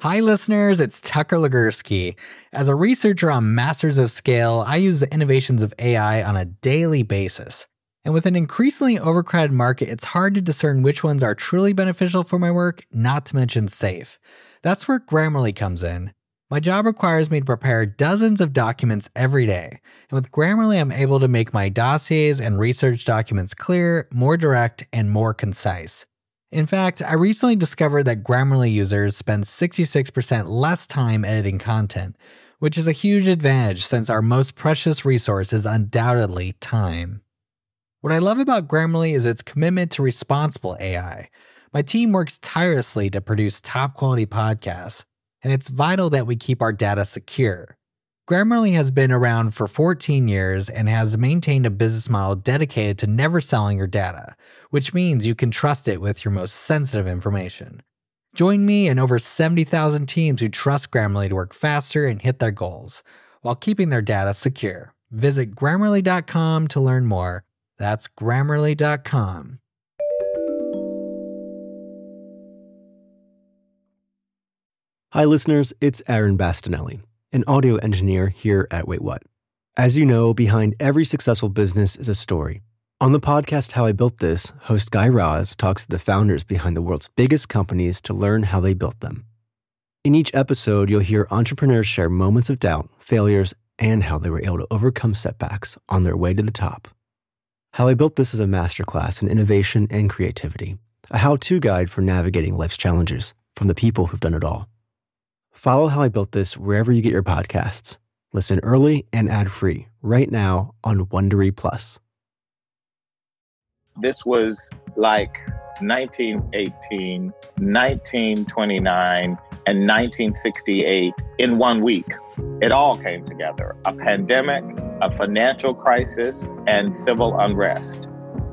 Hi, listeners. It's Tucker Legursky. As a researcher on Masters of Scale, I use the innovations of AI on a daily basis. And with an increasingly overcrowded market, it's hard to discern which ones are truly beneficial for my work, not to mention safe. That's where Grammarly comes in. My job requires me to prepare dozens of documents every day. And with Grammarly, I'm able to make my dossiers and research documents clear, more direct, and more concise. In fact, I recently discovered that Grammarly users spend 66% less time editing content, which is a huge advantage since our most precious resource is undoubtedly time. What I love about Grammarly is its commitment to responsible AI. My team works tirelessly to produce top-quality podcasts, and it's vital that we keep our data secure. Grammarly has been around for 14 years and has maintained a business model dedicated to never selling your data, which means you can trust it with your most sensitive information. Join me and over 70,000 teams who trust Grammarly to work faster and hit their goals, while keeping their data secure. Visit Grammarly.com to learn more. That's Grammarly.com. Hi, listeners. It's Aaron Bastinelli, an audio engineer here at Wait What. As you know, behind every successful business is a story. On the podcast How I Built This, host Guy Raz talks to the founders behind the world's biggest companies to learn how they built them. In each episode, you'll hear entrepreneurs share moments of doubt, failures, and how they were able to overcome setbacks on their way to the top. How I Built This is a masterclass in innovation and creativity, a how-to guide for navigating life's challenges from the people who've done it all. Follow How I Built This wherever you get your podcasts. Listen early and ad-free right now on Wondery Plus. This was like 1918, 1929, and 1968 in 1 week. It all came together. A pandemic, a financial crisis, and civil unrest.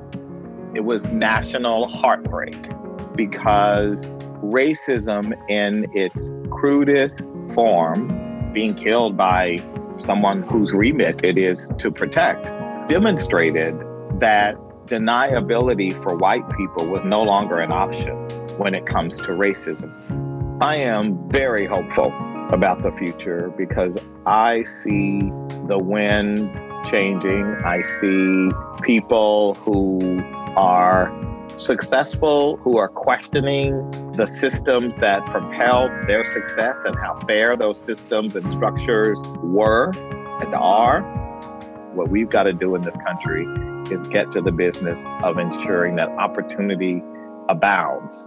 It was national heartbreak because racism in its crudest form, being killed by someone whose remit it is to protect, demonstrated that deniability for white people was no longer an option when it comes to racism. I am very hopeful about the future because I see the wind changing. I see people who are successful, who are questioning the systems that propelled their success and how fair those systems and structures were and are. What we've got to do in this country is get to the business of ensuring that opportunity abounds.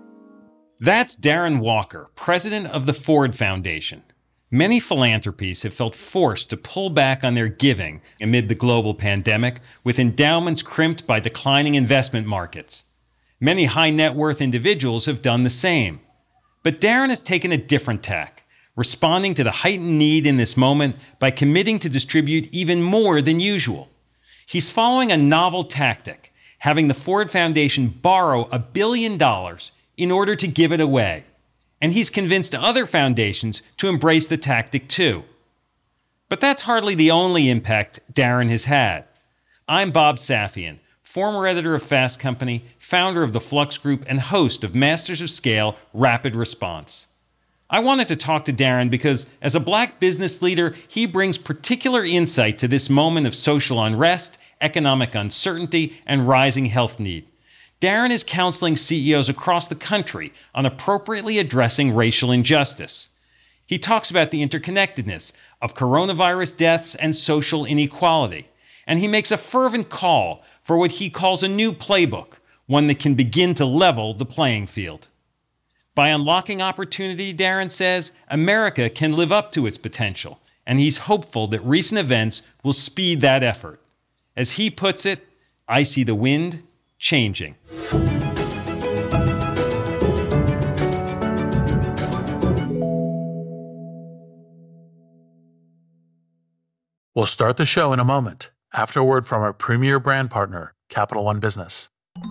That's Darren Walker, president of the Ford Foundation. Many philanthropies have felt forced to pull back on their giving amid the global pandemic, with endowments crimped by declining investment markets. Many high net worth individuals have done the same. But Darren has taken a different tack, responding to the heightened need in this moment by committing to distribute even more than usual. He's following a novel tactic, having the Ford Foundation borrow $1 billion in order to give it away. And he's convinced other foundations to embrace the tactic too. But that's hardly the only impact Darren has had. I'm Bob Safian, former editor of Fast Company, founder of the Flux Group, and host of Masters of Scale Rapid Response. I wanted to talk to Darren because, as a Black business leader, he brings particular insight to this moment of social unrest, economic uncertainty, and rising health need. Darren is counseling CEOs across the country on appropriately addressing racial injustice. He talks about the interconnectedness of coronavirus deaths and social inequality, and he makes a fervent call for what he calls a new playbook, one that can begin to level the playing field. By unlocking opportunity, Darren says, America can live up to its potential, and he's hopeful that recent events will speed that effort. As he puts it, I see the wind changing. We'll start the show in a moment, after a word from our premier brand partner, Capital One Business.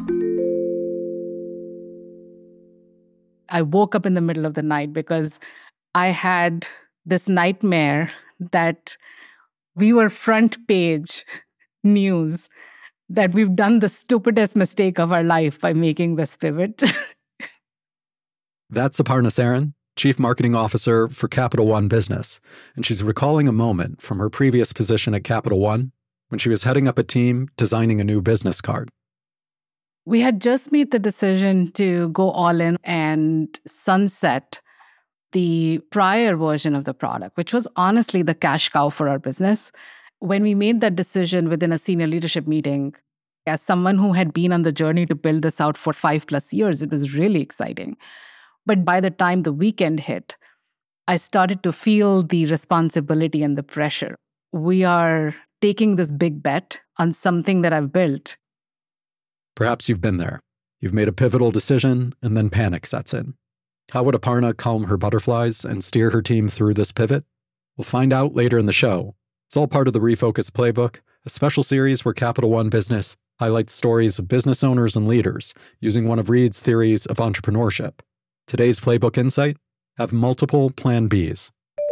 I woke up in the middle of the night because I had this nightmare that we were front page news, that we've done the stupidest mistake of our life by making this pivot. That's Aparna Saran, Chief Marketing Officer for Capital One Business, and she's recalling a moment from her previous position at Capital One when she was heading up a team designing a new business card. We had just made the decision to go all in and sunset the prior version of the product, which was honestly the cash cow for our business. When we made that decision within a senior leadership meeting, as someone who had been on the journey to build this out for 5+ years, it was really exciting. But by the time the weekend hit, I started to feel the responsibility and the pressure. We are taking this big bet on something that I've built. Perhaps you've been there. You've made a pivotal decision, and then panic sets in. How would Aparna calm her butterflies and steer her team through this pivot? We'll find out later in the show. It's all part of the Refocus Playbook, a special series where Capital One Business highlights stories of business owners and leaders using one of Reid's theories of entrepreneurship. Today's Playbook Insight: have multiple Plan Bs.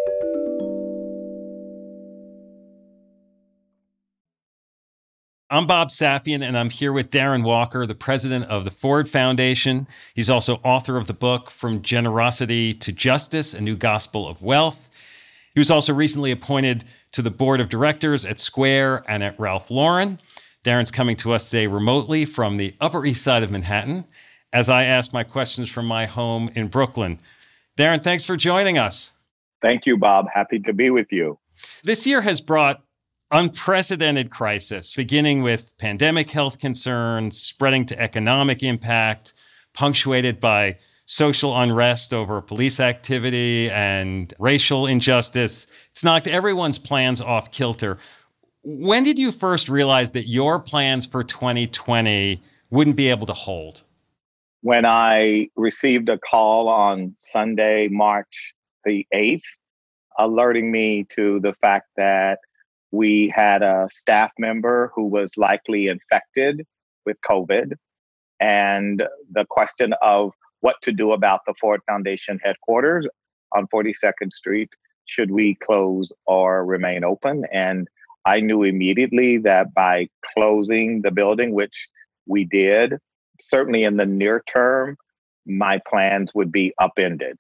I'm Bob Safian, and I'm here with Darren Walker, the president of the Ford Foundation. He's also author of the book, From Generosity to Justice, A New Gospel of Wealth. He was also recently appointed to the board of directors at Square and at Ralph Lauren. Darren's coming to us today remotely from the Upper East Side of Manhattan as I ask my questions from my home in Brooklyn. Darren, thanks for joining us. Thank you, Bob. Happy to be with you. This year has brought unprecedented crisis, beginning with pandemic health concerns, spreading to economic impact, punctuated by social unrest over police activity and racial injustice. It's knocked everyone's plans off kilter. When did you first realize that your plans for 2020 wouldn't be able to hold? When I received a call on Sunday, March the 8th, alerting me to the fact that we had a staff member who was likely infected with COVID, and the question of what to do about the Ford Foundation headquarters on 42nd Street. Should we close or remain open? And I knew immediately that by closing the building, which we did, certainly in the near term, my plans would be upended.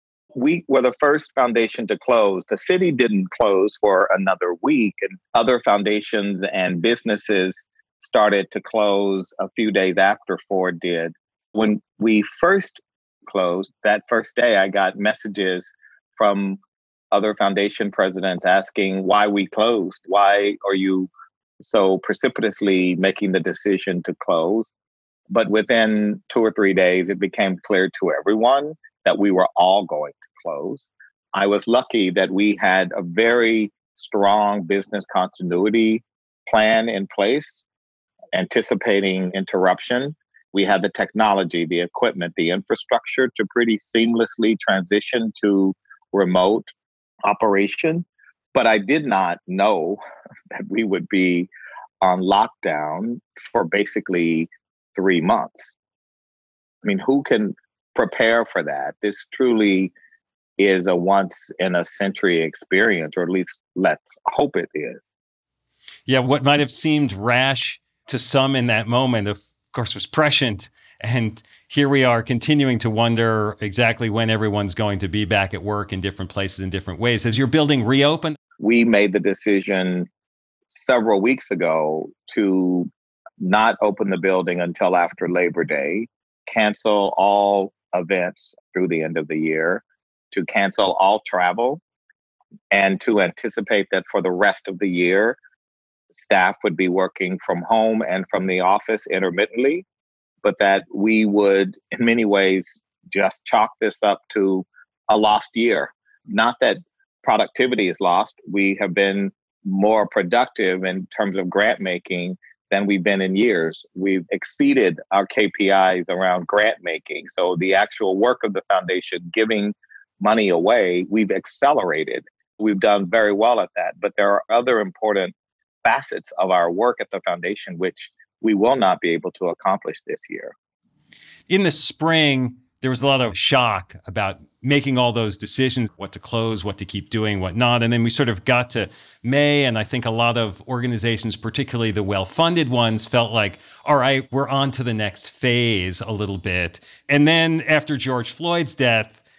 We were the first foundation to close. The city didn't close for another week, and other foundations and businesses started to close a few days after Ford did. When we first closed, that first day, I got messages from other foundation presidents asking why we closed. Why are you so precipitously making the decision to close? But within 2 or 3 days, it became clear to everyone that we were all going to close. I was lucky that we had a very strong business continuity plan in place, anticipating interruption. We had the technology, the equipment, the infrastructure to pretty seamlessly transition to remote operation. But I did not know that we would be on lockdown for basically 3 months. I mean, who can prepare for that? This truly is a once in a century experience, or at least let's hope it is. Yeah, what might have seemed rash to some in that moment, of course, was prescient. And here we are continuing to wonder exactly when everyone's going to be back at work in different places in different ways. Has your building reopened? We made the decision several weeks ago to not open the building until after Labor Day, cancel all events through the end of the year, to cancel all travel, and to anticipate that for the rest of the year, staff would be working from home and from the office intermittently, but that we would, in many ways, just chalk this up to a lost year. Not that productivity is lost. We have been more productive in terms of grant making than we've been in years. We've exceeded our KPIs around grant making. So the actual work of the foundation, giving money away, we've accelerated. We've done very well at that. But there are other important facets of our work at the foundation which we will not be able to accomplish this year. In the spring, there was a lot of shock about making all those decisions, what to close, what to keep doing, what not. And then we sort of got to May, and I think a lot of organizations, particularly the well-funded ones, felt like, all right, we're on to the next phase a little bit. And then after George Floyd's death,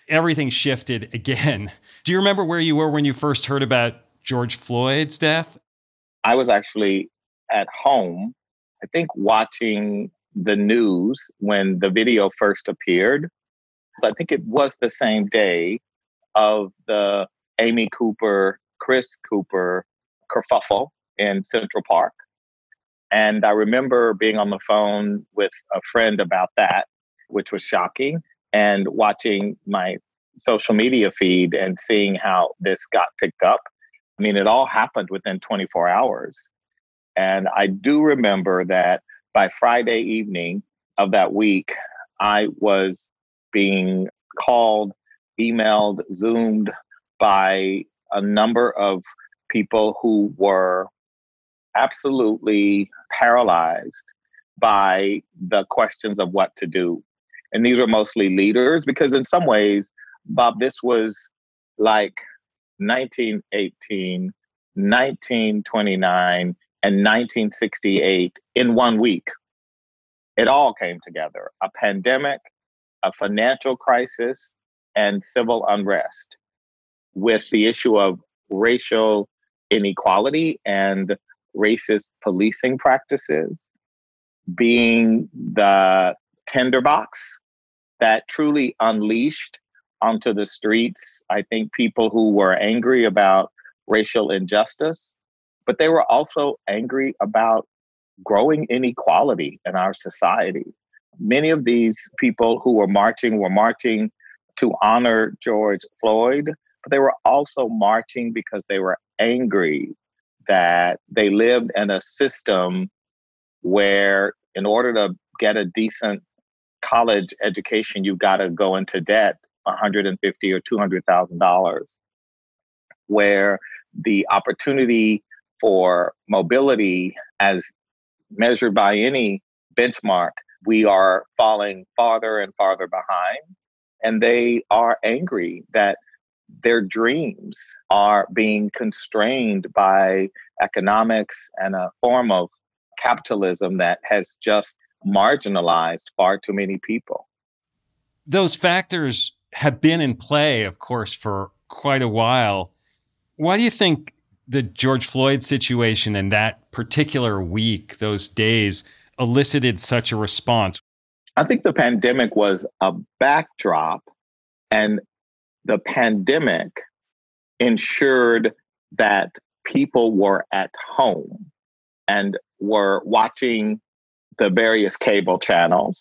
everything shifted again. Do you remember where you were when you first heard about George Floyd's death? I was actually at home, I think watching the news when the video first appeared. I think it was the same day of the Amy Cooper, Chris Cooper kerfuffle in Central Park. And I remember being on the phone with a friend about that, which was shocking, and watching my social media feed and seeing how this got picked up. I mean, it all happened within 24 hours. And I do remember that by Friday evening of that week, I was being called, emailed, Zoomed by a number of people who were absolutely paralyzed by the questions of what to do. And these were mostly leaders, because in some ways, Bob, this was like 1918, 1929, and 1968 in 1 week. It all came together: a pandemic, a financial crisis, and civil unrest, with the issue of racial inequality and racist policing practices being the tinderbox that truly unleashed onto the streets, I think, people who were angry about racial injustice, but they were also angry about growing inequality in our society. Many of these people who were marching to honor George Floyd, but they were also marching because they were angry that they lived in a system where, in order to get a decent college education, you got to go into debt $150,000 or $200,000, where the opportunity for mobility, as measured by any benchmark, we are falling farther and farther behind. And they are angry that their dreams are being constrained by economics and a form of capitalism that has just marginalized far too many people. Those factors have been in play, of course, for quite a while. Why do you think the George Floyd situation and that particular week, those days, elicited such a response? I think the pandemic was a backdrop, and the pandemic ensured that people were at home and were watching the various cable channels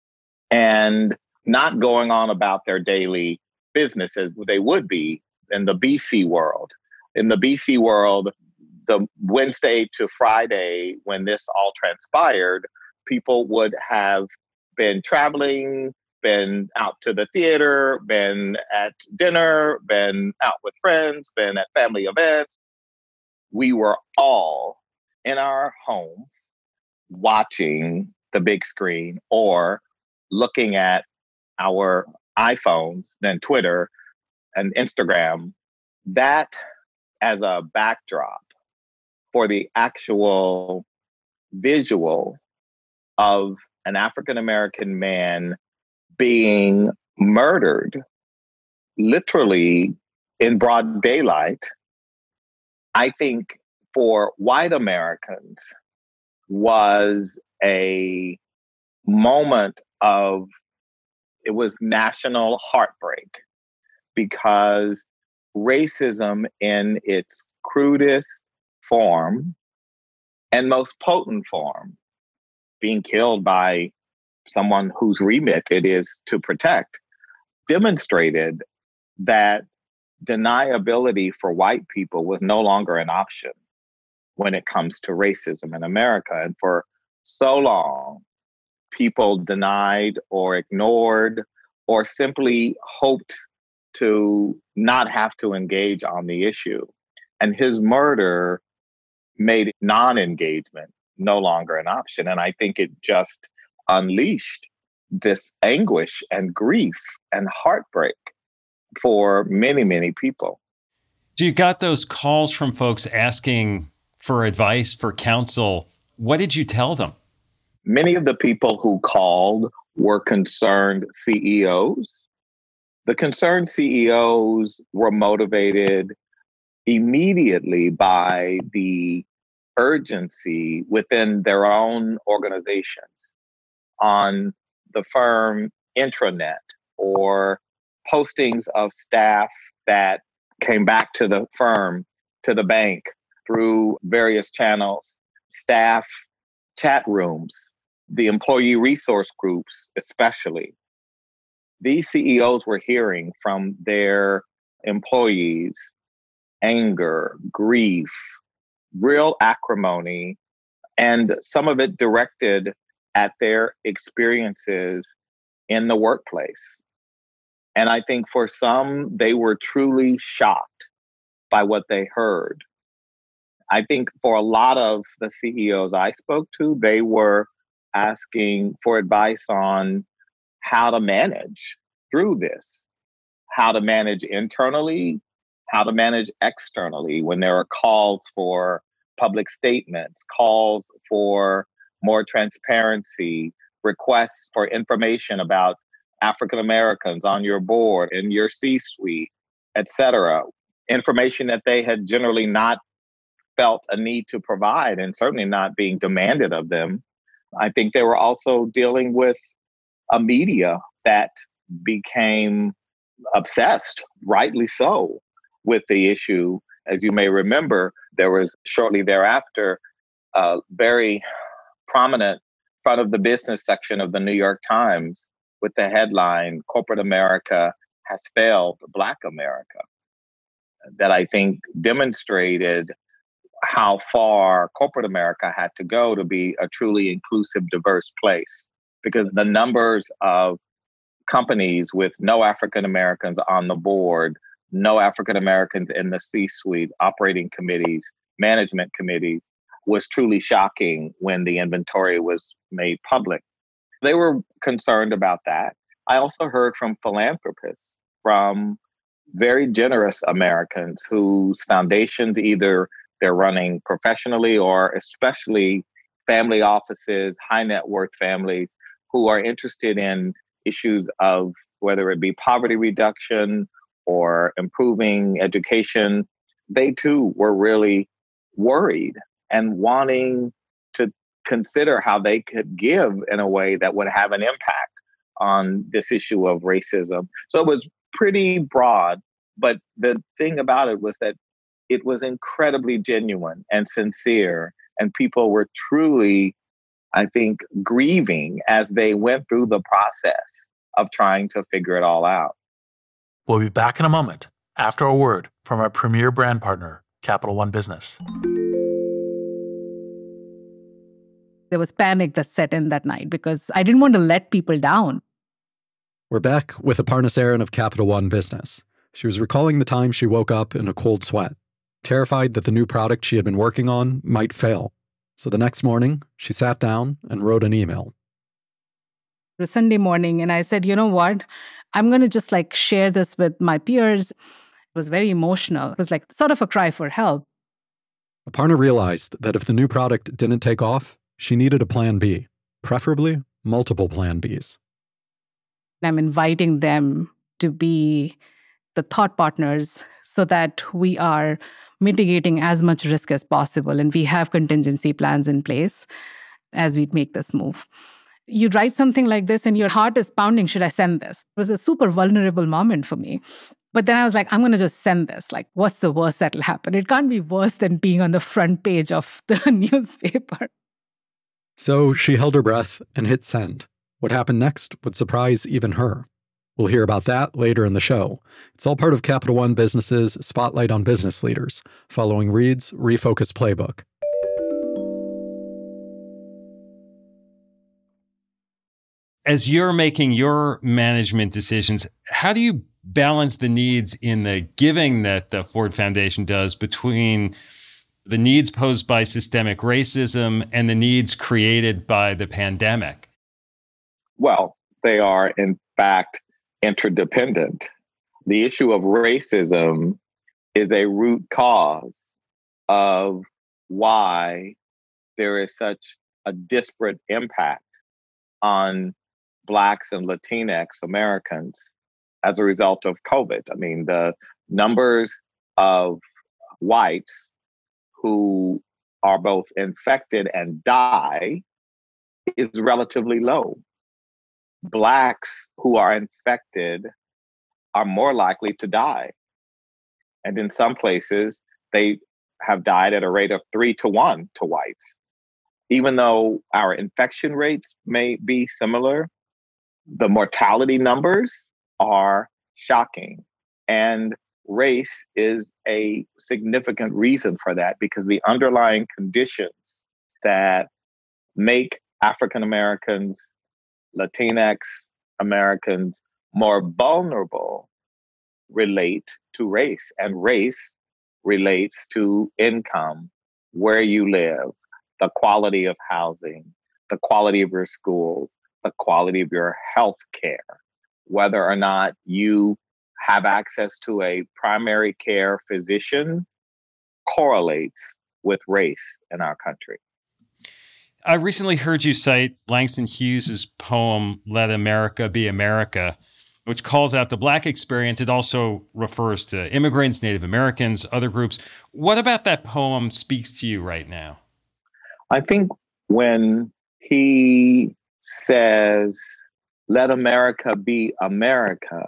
and not going on about their daily business as they would be in the BC world. In the BC world, the Wednesday to Friday, when this all transpired, people would have been traveling, been out to the theater, been at dinner, been out with friends, been at family events. We were all in our homes watching the big screen or looking at our iPhones, then Twitter and Instagram. That as a backdrop for the actual visual of an African-American man being murdered, literally in broad daylight, I think for white Americans was a moment of, it was national heartbreak, because racism in its crudest form and most potent form, being killed by someone whose remit it is to protect, demonstrated that deniability for white people was no longer an option when it comes to racism in America. And for so long, people denied or ignored or simply hoped to not have to engage on the issue. And his murder made non-engagement no longer an option. And I think it just unleashed this anguish and grief and heartbreak for many, many people. So you got those calls from folks asking for advice, for counsel. What did you tell them? Many of the people who called were concerned CEOs The concerned CEOs were motivated immediately by the urgency within their own organizations on the firm intranet or postings of staff that came back to the firm, to the bank through various channels, staff chat rooms, the employee resource groups, especially. These CEOs were hearing from their employees anger, grief, real acrimony, and some of it directed at their experiences in the workplace. And I think for some, they were truly shocked by what they heard. I think for a lot of the CEOs I spoke to, they were asking for advice on how to manage through this, how to manage internally, how to manage externally when there are calls for public statements, calls for more transparency, requests for information about African Americans on your board, in your C-suite, et cetera. Information that they had generally not felt a need to provide and certainly not being demanded of them. I think they were also dealing with a media that became obsessed, rightly so, with the issue. As you may remember, there was shortly thereafter a very prominent front of the business section of the New York Times with the headline, "Corporate America has failed Black America," that I think demonstrated how far corporate America had to go to be a truly inclusive, diverse place. Because the numbers of companies with no African Americans on the board, no African Americans in the C-suite, operating committees, management committees, was truly shocking when the inventory was made public. They were concerned about that. I also heard from philanthropists, from very generous Americans whose foundations, either they're running professionally or especially family offices, high net worth families who are interested in issues of whether it be poverty reduction or improving education. They too were really worried and wanting to consider how they could give in a way that would have an impact on this issue of racism. So it was pretty broad, but the thing about it was that it was incredibly genuine and sincere, and people were truly, I think, grieving as they went through the process of trying to figure it all out. We'll be back in a moment after a word from our premier brand partner, Capital One Business. There was panic that set in that night because I didn't want to let people down. We're back with Aparna Saran of Capital One Business. She was recalling the time she woke up in a cold sweat, terrified that the new product she had been working on might fail. So the next morning, she sat down and wrote an email. It was Sunday morning, and I said, you know what? I'm going to just share this with my peers. It was very emotional. It was sort of a cry for help. Aparna realized that if the new product didn't take off, she needed a plan B, preferably multiple plan Bs. I'm inviting them to be the thought partners so that we are mitigating as much risk as possible and we have contingency plans in place as we make this move. You write something like this and your heart is pounding, should I send this? It was a super vulnerable moment for me. But then I was I'm going to just send this. What's the worst that'll happen? It can't be worse than being on the front page of the newspaper. So she held her breath and hit send. What happened next would surprise even her. We'll hear about that later in the show. It's all part of Capital One Business's Spotlight on Business Leaders, following Reed's Refocus Playbook. As you're making your management decisions, how do you balance the needs in the giving that the Ford Foundation does between the needs posed by systemic racism and the needs created by the pandemic? Well, they are, in fact, interdependent. The issue of racism is a root cause of why there is such a disparate impact on Blacks and Latinx Americans as a result of COVID. I mean, the numbers of whites who are both infected and die is relatively low. Blacks who are infected are more likely to die. And in some places, they have died at a rate of 3-1 to whites. Even though our infection rates may be similar, the mortality numbers are shocking. And race is a significant reason for that, because the underlying conditions that make African Americans, Latinx Americans more vulnerable relate to race, and race relates to income, where you live, the quality of housing, the quality of your schools, the quality of your health care, whether or not you have access to a primary care physician correlates with race in our country. I recently heard you cite Langston Hughes' poem, Let America Be America, which calls out the Black experience. It also refers to immigrants, Native Americans, other groups. What about that poem speaks to you right now? I think when he says, let America be America,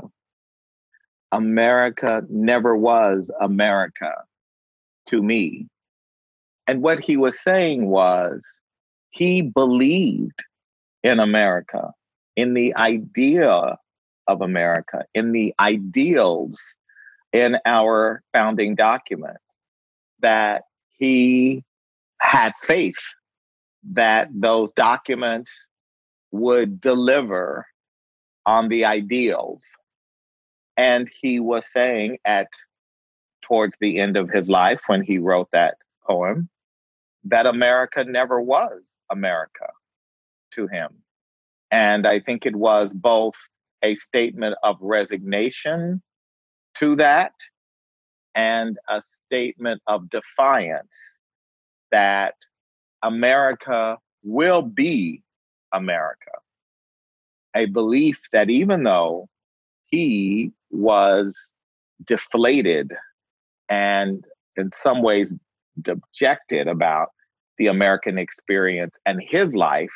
America never was America to me. And what he was saying was, he believed in America, in the idea of America, in the ideals in our founding document, that he had faith that those documents would deliver on the ideals. And he was saying towards the end of his life, when he wrote that poem, that America never was America to him. And I think it was both a statement of resignation to that and a statement of defiance that America will be America. A belief that even though he was deflated and in some ways dejected about the American experience and his life,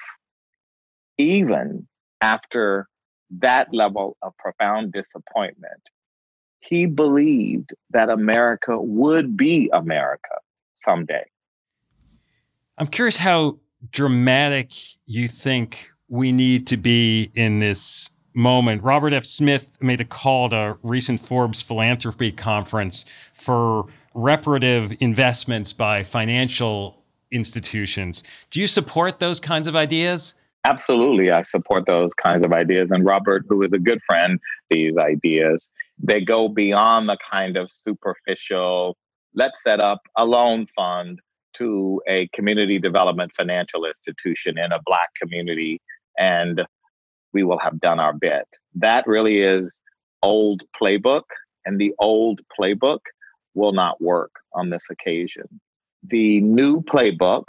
even after that level of profound disappointment, he believed that America would be America someday. I'm curious how dramatic you think we need to be in this moment. Robert F. Smith made a call at a recent Forbes philanthropy conference for reparative investments by financial institutions. Do you support those kinds of ideas? Absolutely, I support those kinds of ideas. And Robert, who is a good friend, these ideas, they go beyond the kind of superficial, let's set up a loan fund to a community development financial institution in a Black community, and we will have done our bit. That really is old playbook, and the old playbook will not work on this occasion. The new playbook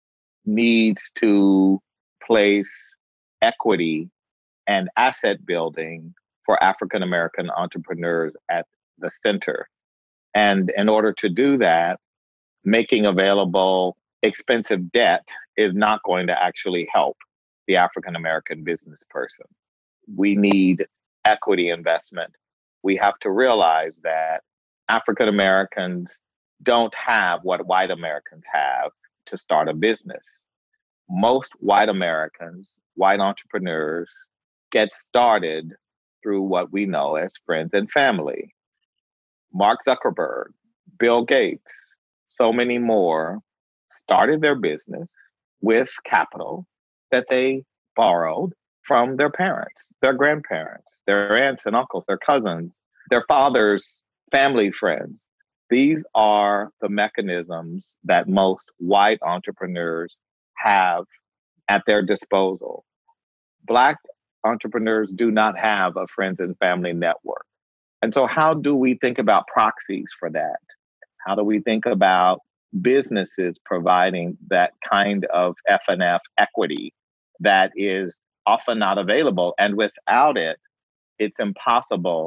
needs to place equity and asset building for African American entrepreneurs at the center. And in order to do that, making available expensive debt is not going to actually help the African American business person. We need equity investment. We have to realize that African Americans don't have what white Americans have to start a business. Most white Americans, white entrepreneurs, get started through what we know as friends and family. Mark Zuckerberg, Bill Gates, so many more started their business with capital that they borrowed from their parents, their grandparents, their aunts and uncles, their cousins, their father's family friends. These are the mechanisms that most white entrepreneurs have at their disposal. Black entrepreneurs do not have a friends and family network. And so how do we think about proxies for that? How do we think about businesses providing that kind of F&F equity that is often not available? And without it, it's impossible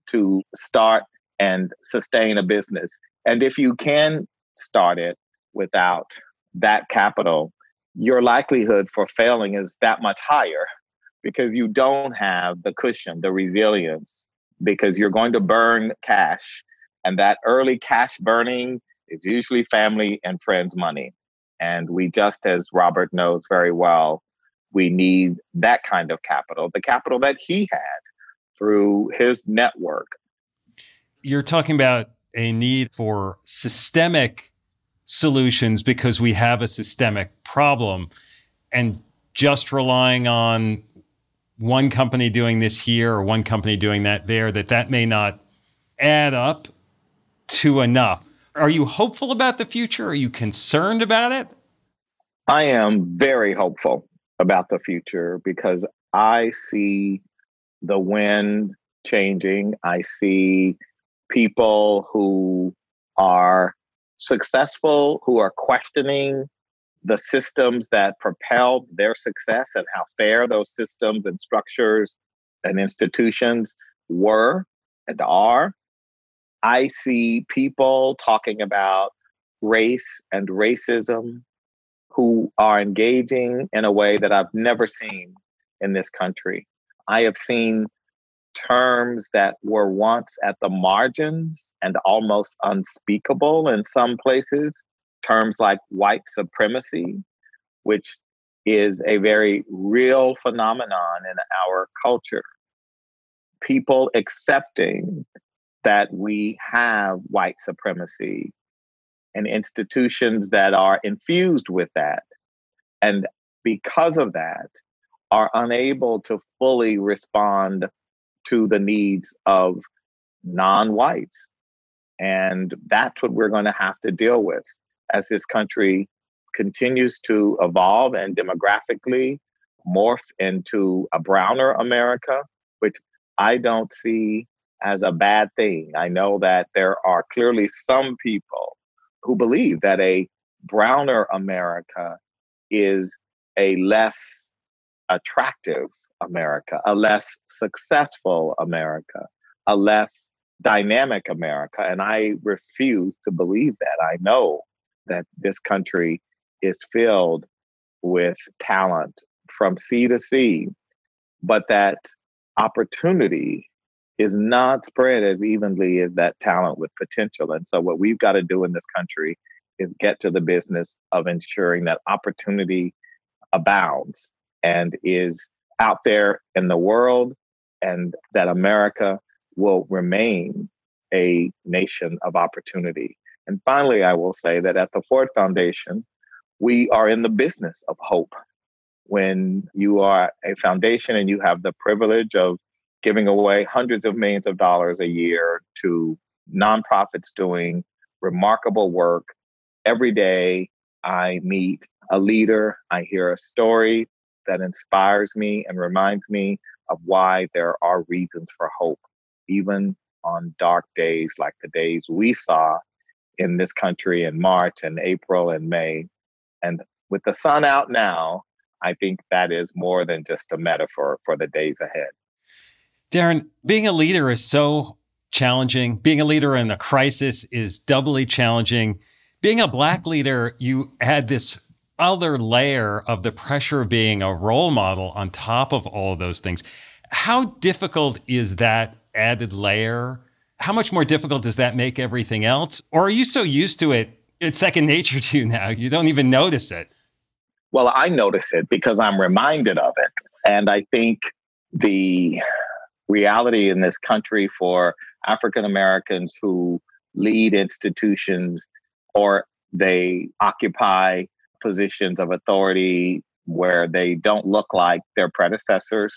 to start and sustain a business. And if you can start it without that capital, your likelihood for failing is that much higher because you don't have the cushion, the resilience, because you're going to burn cash. And that early cash burning is usually family and friends' money. And we just, as Robert knows very well, we need that kind of capital, the capital that he had through his network. You're talking about a need for systemic solutions because we have a systemic problem, and just relying on one company doing this here or one company doing that there, that may not add up to enough. Are you hopeful about the future? Are you concerned about it? I am very hopeful about the future because I see the wind changing. I see people who are successful, who are questioning the systems that propelled their success and how fair those systems and structures and institutions were and are. I see people talking about race and racism who are engaging in a way that I've never seen in this country. I have seen terms that were once at the margins and almost unspeakable in some places, terms like white supremacy, which is a very real phenomenon in our culture. People accepting that we have white supremacy and institutions that are infused with that. And because of that, are unable to fully respond to the needs of non-whites. And that's what we're going to have to deal with as this country continues to evolve and demographically morph into a browner America, which I don't see as a bad thing. I know that there are clearly some people who believe that a browner America is a less attractive America, a less successful America, a less dynamic America. And I refuse to believe that. I know that this country is filled with talent from sea to sea, but that opportunity is not spread as evenly as that talent with potential. And so what we've got to do in this country is get to the business of ensuring that opportunity abounds and is out there in the world, and that America will remain a nation of opportunity. And finally, I will say that at the Ford Foundation, we are in the business of hope. When you are a foundation and you have the privilege of giving away hundreds of millions of dollars a year to nonprofits doing remarkable work, every day I meet a leader, I hear a story that inspires me and reminds me of why there are reasons for hope, even on dark days like the days we saw in this country in March and April and May. And with the sun out now, I think that is more than just a metaphor for the days ahead. Darren, being a leader is so challenging. Being a leader in a crisis is doubly challenging. Being a Black leader, you add this other layer of the pressure of being a role model on top of all of those things. How difficult is that added layer? How much more difficult does that make everything else? Or are you so used to it, it's second nature to you now, you don't even notice it? Well, I notice it because I'm reminded of it. And I think the reality in this country for African Americans who lead institutions or they occupy positions of authority where they don't look like their predecessors.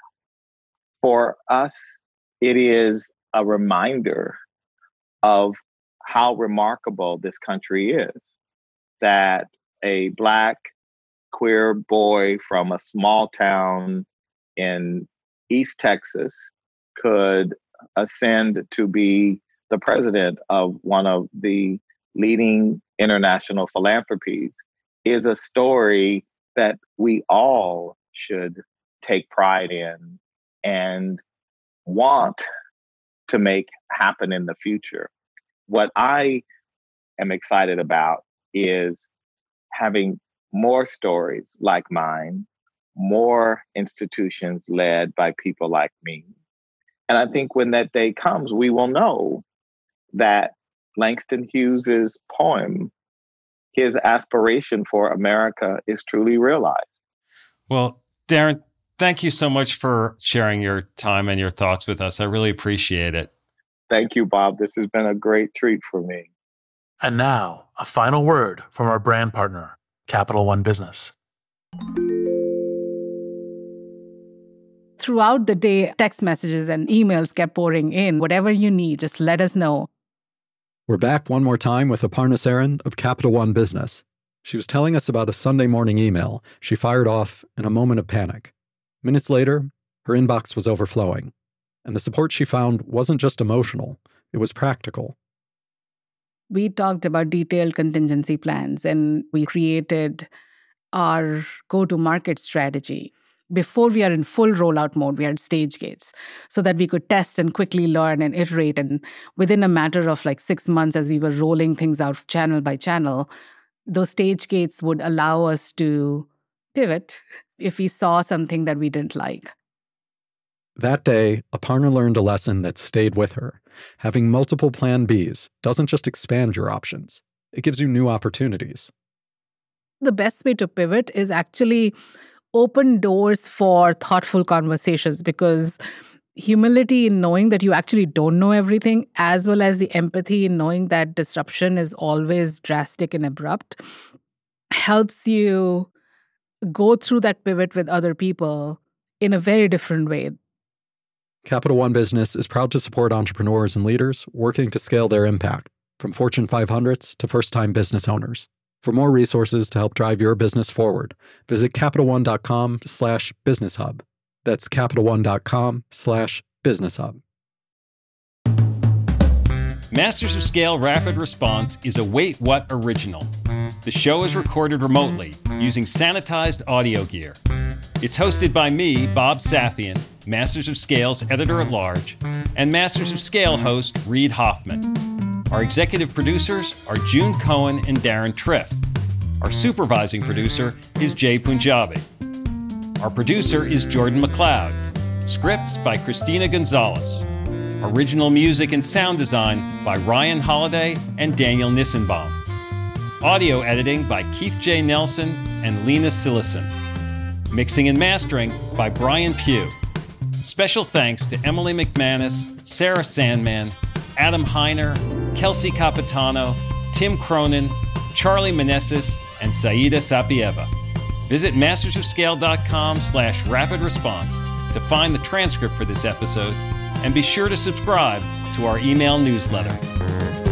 For us, it is a reminder of how remarkable this country is, that a Black queer boy from a small town in East Texas could ascend to be the president of one of the leading international philanthropies is a story that we all should take pride in and want to make happen in the future. What I am excited about is having more stories like mine, more institutions led by people like me. And I think when that day comes, we will know that Langston Hughes's poem, his aspiration for America, is truly realized. Well, Darren, thank you so much for sharing your time and your thoughts with us. I really appreciate it. Thank you, Bob. This has been a great treat for me. And now, a final word from our brand partner, Capital One Business. Throughout the day, text messages and emails kept pouring in. Whatever you need, just let us know. We're back one more time with Aparna Saran of Capital One Business. She was telling us about a Sunday morning email she fired off in a moment of panic. Minutes later, her inbox was overflowing. And the support she found wasn't just emotional, it was practical. We talked about detailed contingency plans, and we created our go-to-market strategy. Before we are in full rollout mode, we had stage gates so that we could test and quickly learn and iterate. And within a matter of 6 months, as we were rolling things out channel by channel, those stage gates would allow us to pivot if we saw something that we didn't like. That day, Aparna learned a lesson that stayed with her. Having multiple plan Bs doesn't just expand your options, it gives you new opportunities. The best way to pivot is actually open doors for thoughtful conversations, because humility in knowing that you actually don't know everything, as well as the empathy in knowing that disruption is always drastic and abrupt, helps you go through that pivot with other people in a very different way. Capital One Business is proud to support entrepreneurs and leaders working to scale their impact, from Fortune 500s to first-time business owners. For more resources to help drive your business forward, visit CapitalOne.com/BusinessHub. That's CapitalOne.com/BusinessHub. Masters of Scale Rapid Response is a Wait What original. The show is recorded remotely using sanitized audio gear. It's hosted by me, Bob Safian, Masters of Scale's editor-at-large, and Masters of Scale host Reid Hoffman. Our executive producers are June Cohen and Darren Triff. Our supervising producer is Jay Punjabi. Our producer is Jordan McLeod. Scripts by Christina Gonzalez. Original music and sound design by Ryan Holiday and Daniel Nissenbaum. Audio editing by Keith J. Nelson and Lena Sillison. Mixing and mastering by Brian Pugh. Special thanks to Emily McManus, Sarah Sandman, Adam Heiner, Kelsey Capitano, Tim Cronin, Charlie Meneses, and Saida Sapieva. Visit mastersofscale.com/rapidresponse to find the transcript for this episode, and be sure to subscribe to our email newsletter.